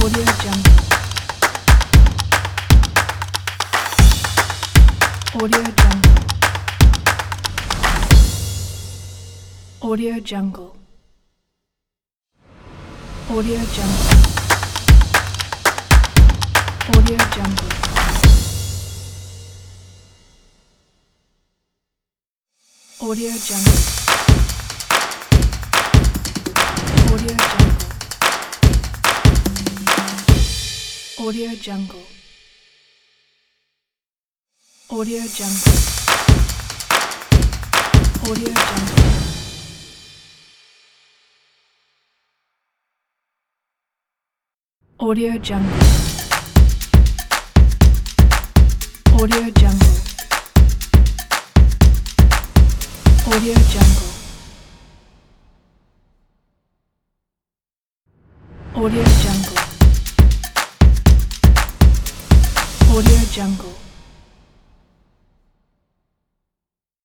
Audio Jungle. Audio Jungle. Audio Jungle. Audio Jungle. Audio Jungle. Audio Jungle. Audio Jungle. Audio Jungle. Audio Jungle. Audio Jungle. Audio Jungle. Audio Jungle. Audio Jungle. Audio Jungle. Audio Jungle.